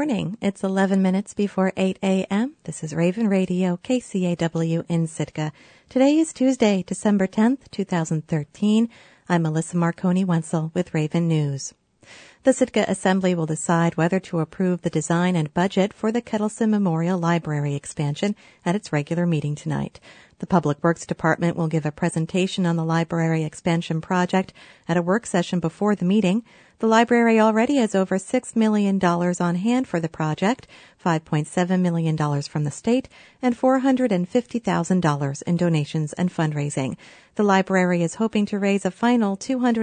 morning. It's 11 minutes before 8 a.m. This is Raven Radio, KCAW in Sitka. Today is Tuesday, December 10th, 2013. I'm Melissa Marconi-Wenzel with Raven News. The Sitka Assembly will decide whether to approve the design and budget for the Kettleson Memorial Library expansion at its regular meeting tonight. The Public Works Department will give a presentation on the library expansion project at a work session before the meeting. The library already has over $6 million on hand for the project, $5.7 million from the state, and $450,000 in donations and fundraising. The library is hoping to raise a final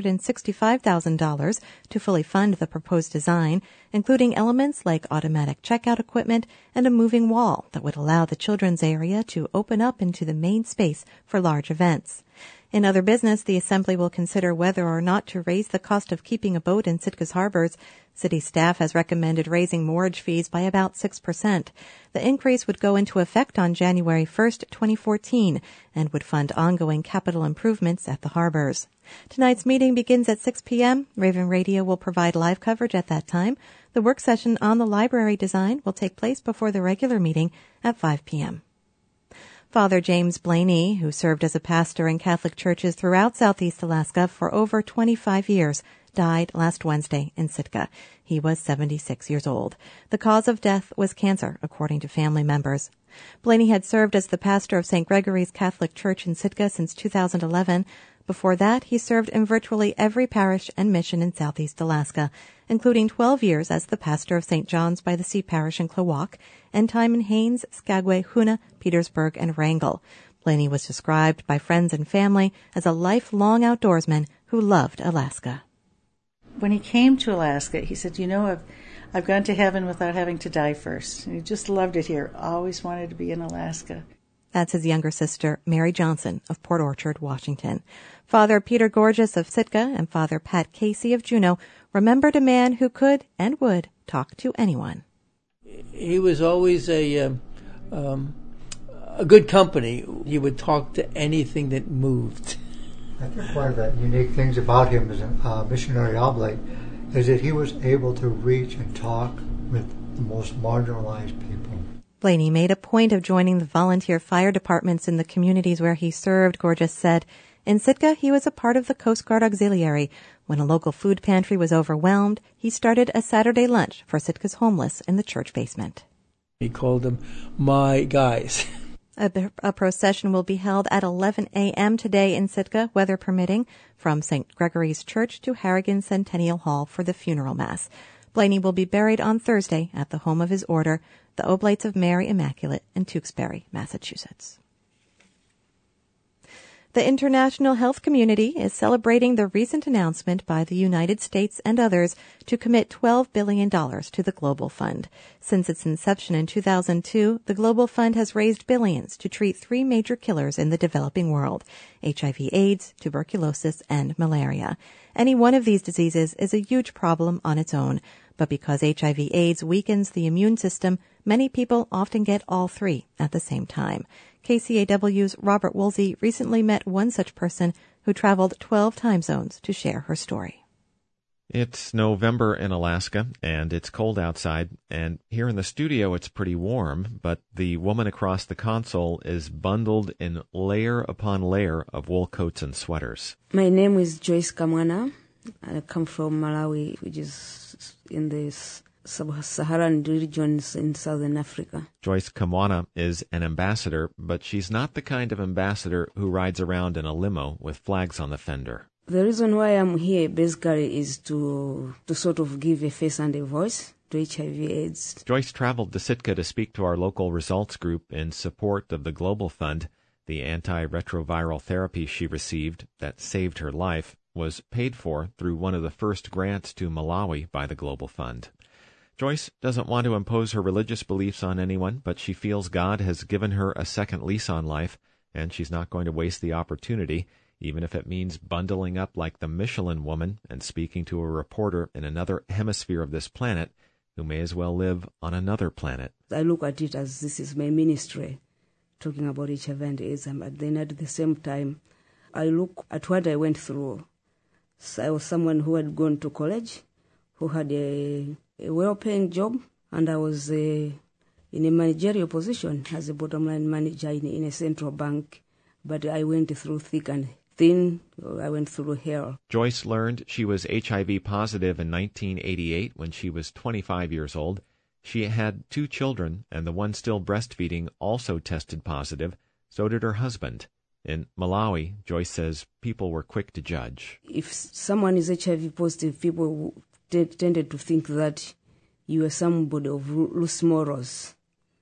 $265,000 to fully fund the proposed design, including elements like automatic checkout equipment and a moving wall that would allow the children's area to open up into the main space for large events. In other business, the Assembly will consider whether or not to raise the cost of keeping a boat in Sitka's harbors. City staff has recommended raising moorage fees by about 6%. The increase would go into effect on January 1st, 2014, and would fund ongoing capital improvements at the harbors. Tonight's meeting begins at 6 p.m. Raven Radio will provide live coverage at that time. The work session on the library design will take place before the regular meeting at 5 p.m. Father James Blaney, who served as a pastor in Catholic churches throughout Southeast Alaska for over 25 years, died last Wednesday in Sitka. He was 76 years old. The cause of death was cancer, according to family members. Blaney had served as the pastor of St. Gregory's Catholic Church in Sitka since 2011. Before that, he served in virtually every parish and mission in Southeast Alaska, including 12 years as the pastor of St. John's by the Sea Parish in Klawock, and time in Haines, Skagway, Hoonah, Petersburg, and Wrangell. Blaney was described by friends and family as a lifelong outdoorsman who loved Alaska. When he came to Alaska, he said, I've gone to heaven without having to die first. And he just loved it here, always wanted to be in Alaska. That's his younger sister, Mary Johnson of Port Orchard, Washington. Father Peter Gorges of Sitka and Father Pat Casey of Juneau remembered a man who could and would talk to anyone. He was always a good company. He would talk to anything that moved. I think one of the unique things about him as a missionary oblate is that he was able to reach and talk with the most marginalized people. Blaney made a point of joining the volunteer fire departments in the communities where he served. Gorges said, in Sitka, he was a part of the Coast Guard Auxiliary. When a local food pantry was overwhelmed, he started a Saturday lunch for Sitka's homeless in the church basement. He called them my guys. A procession will be held at 11 a.m. today in Sitka, weather permitting, from St. Gregory's Church to Harrigan Centennial Hall for the funeral mass. Blaney will be buried on Thursday at the home of his order, the Oblates of Mary Immaculate in Tewksbury, Massachusetts. The international health community is celebrating the recent announcement by the United States and others to commit $12 billion to the Global Fund. Since its inception in 2002, the Global Fund has raised billions to treat three major killers in the developing world: HIV/AIDS, tuberculosis, and malaria. Any one of these diseases is a huge problem on its own, but because HIV/AIDS weakens the immune system, many people often get all three at the same time. KCAW's Robert Woolsey recently met one such person who traveled 12 time zones to share her story. It's November in Alaska, and it's cold outside, and here in the studio it's pretty warm, but the woman across the console is bundled in layer upon layer of wool coats and sweaters. My name is Joyce Kamwana. I come from Malawi, which is in the sub-Saharan regions in southern Africa. Joyce Kamwana is an ambassador, but she's not the kind of ambassador who rides around in a limo with flags on the fender. The reason why I'm here basically is to sort of give a face and a voice to HIV/AIDS. Joyce traveled to Sitka to speak to our local results group in support of the Global Fund. The antiretroviral therapy she received that saved her life was paid for through one of the first grants to Malawi by the Global Fund. Joyce doesn't want to impose her religious beliefs on anyone, but she feels God has given her a second lease on life, and she's not going to waste the opportunity, even if it means bundling up like the Michelin woman and speaking to a reporter in another hemisphere of this planet who may as well live on another planet. I look at it as this is my ministry, talking about HIV and AIDS, but then at the same time, I look at what I went through. So I was someone who had gone to college, who had a well-paying job, and I was in a managerial position as a bottom line manager in a central bank. But I went through thick and thin. I went through hell. Joyce learned she was HIV positive in 1988 when she was 25 years old. She had 2 children, and the one still breastfeeding also tested positive. So did her husband. In Malawi, Joyce says people were quick to judge. If someone is HIV positive, people tended to think that you are somebody of loose morals.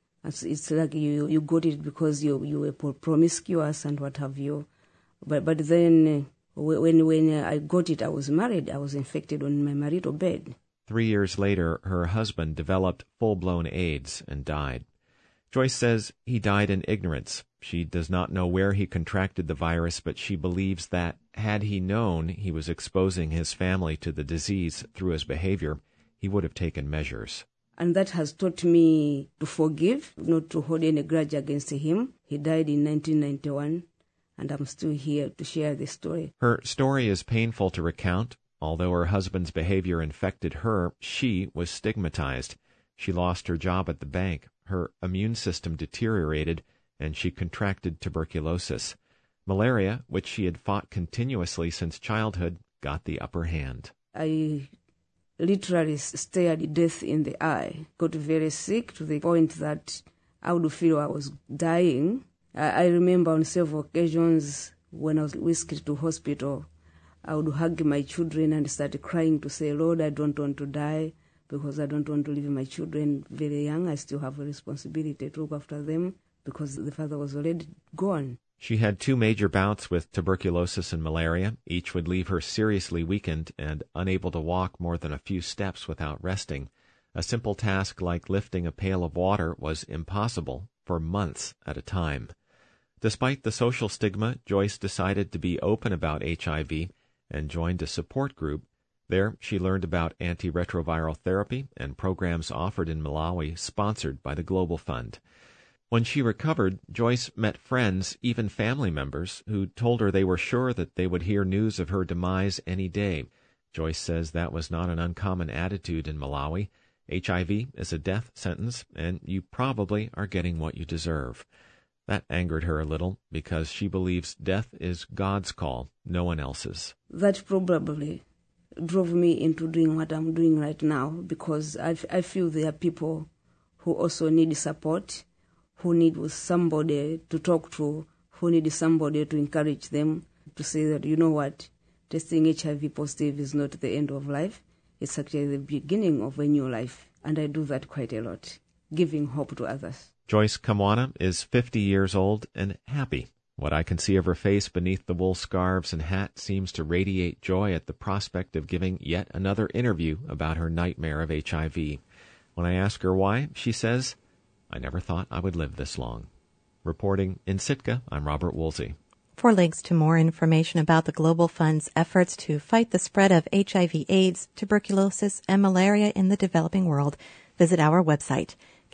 It's like you got it because you were promiscuous and what have you. But then when I got it, I was married. I was infected on my marital bed. 3 years later, her husband developed full-blown AIDS and died. Joyce says he died in ignorance. She does not know where he contracted the virus, but she believes that had he known he was exposing his family to the disease through his behavior, he would have taken measures. And that has taught me to forgive, not to hold any grudge against him. He died in 1991, and I'm still here to share this story. Her story is painful to recount. Although her husband's behavior infected her, she was stigmatized. She lost her job at the bank. Her immune system deteriorated, and she contracted tuberculosis. Malaria, which she had fought continuously since childhood, got the upper hand. I literally stared death in the eye, got very sick to the point that I would feel I was dying. I remember on several occasions when I was whisked to hospital, I would hug my children and start crying to say, Lord, I don't want to die because I don't want to leave my children very young. I still have a responsibility to look after them because the father was already gone. She had 2 major bouts with tuberculosis and malaria. Each would leave her seriously weakened and unable to walk more than a few steps without resting. A simple task like lifting a pail of water was impossible for months at a time. Despite the social stigma, Joyce decided to be open about HIV and joined a support group. There, she learned about antiretroviral therapy and programs offered in Malawi sponsored by the Global Fund. When she recovered, Joyce met friends, even family members, who told her they were sure that they would hear news of her demise any day. Joyce says that was not an uncommon attitude in Malawi. HIV is a death sentence, and you probably are getting what you deserve. That angered her a little because she believes death is God's call, no one else's. That probably drove me into doing what I'm doing right now because I feel there are people who also need support, who need somebody to talk to, who need somebody to encourage them to say that, you know what, testing HIV positive is not the end of life. It's actually the beginning of a new life. And I do that quite a lot, giving hope to others. Joyce Kamwana is 50 years old and happy. What I can see of her face beneath the wool scarves and hat seems to radiate joy at the prospect of giving yet another interview about her nightmare of HIV. When I ask her why, she says, I never thought I would live this long. Reporting in Sitka, I'm Robert Woolsey. For links to more information about the Global Fund's efforts to fight the spread of HIV/AIDS, tuberculosis, and malaria in the developing world, visit our website,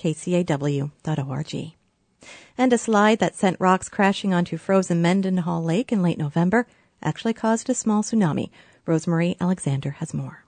kcaw.org. And a slide that sent rocks crashing onto frozen Mendenhall Lake in late November actually caused a small tsunami. Rosemarie Alexander has more.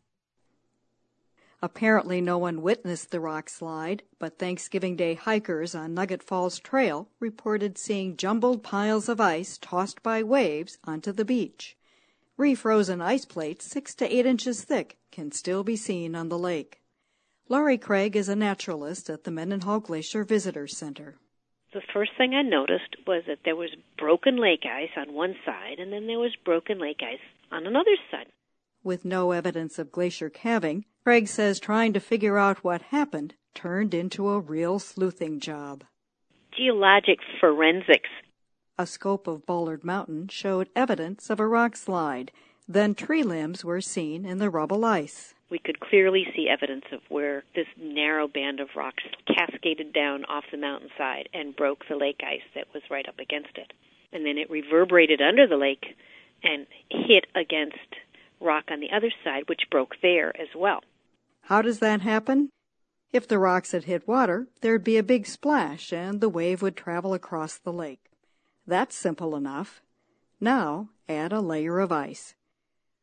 Apparently no one witnessed the rock slide, but Thanksgiving Day hikers on Nugget Falls Trail reported seeing jumbled piles of ice tossed by waves onto the beach. Refrozen ice plates 6 to 8 inches thick can still be seen on the lake. Laurie Craig is a naturalist at the Mendenhall Glacier Visitor Center. The first thing I noticed was that there was broken lake ice on one side, and then there was broken lake ice on another side. With no evidence of glacier calving, Craig says trying to figure out what happened turned into a real sleuthing job. Geologic forensics. A scope of Bullard Mountain showed evidence of a rock slide. Then tree limbs were seen in the rubble ice. We could clearly see evidence of where this narrow band of rocks cascaded down off the mountainside and broke the lake ice that was right up against it. And then it reverberated under the lake and hit against rock on the other side, which broke there as well. How does that happen? If the rocks had hit water, there'd be a big splash and the wave would travel across the lake. That's simple enough. Now add a layer of ice.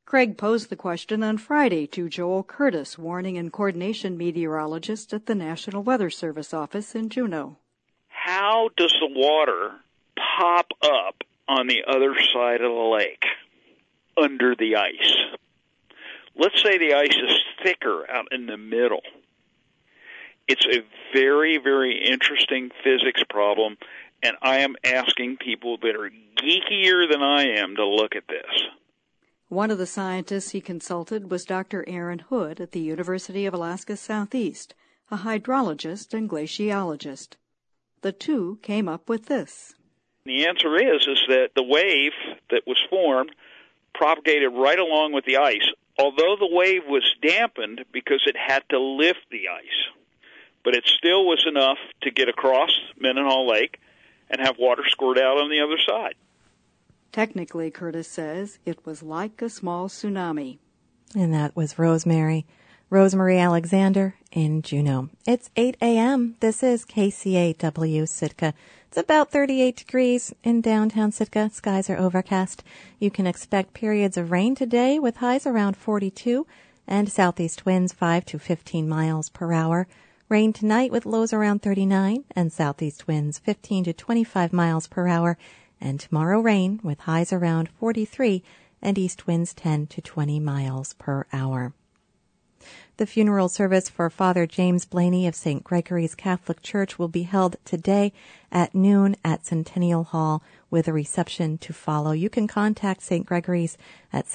Craig posed the question on Friday to Joel Curtis, warning and coordination meteorologist at the National Weather Service office in Juneau. How does the water pop up on the other side of the lake under the ice? Let's say the ice is thicker out in the middle. It's a very, very interesting physics problem, and I am asking people that are geekier than I am to look at this. One of the scientists he consulted was Dr. Aaron Hood at the University of Alaska Southeast, a hydrologist and glaciologist. The two came up with this. The answer is that the wave that was formed propagated right along with the ice, although the wave was dampened because it had to lift the ice. But it still was enough to get across Mendenhall Lake and have water squirt out on the other side. Technically, Curtis says, it was like a small tsunami. And that was Rosemary Alexander in Juneau. It's 8 a.m. This is KCAW Sitka. It's about 38 degrees in downtown Sitka. Skies are overcast. You can expect periods of rain today with highs around 42 and southeast winds 5 to 15 miles per hour. Rain tonight with lows around 39 and southeast winds 15 to 25 miles per hour. And tomorrow rain with highs around 43 and east winds 10 to 20 miles per hour. The funeral service for Father James Blaney of St. Gregory's Catholic Church will be held today at noon at Centennial Hall with a reception to follow. You can contact St. Gregory's at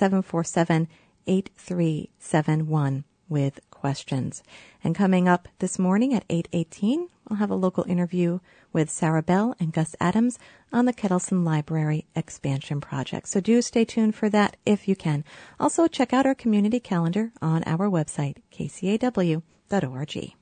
747-8371 with questions. And coming up this morning at 8:18, I'll have a local interview with Sarah Bell and Gus Adams on the Kettleson Library expansion project. So do stay tuned for that if you can. Also, check out our community calendar on our website, kcaw.org.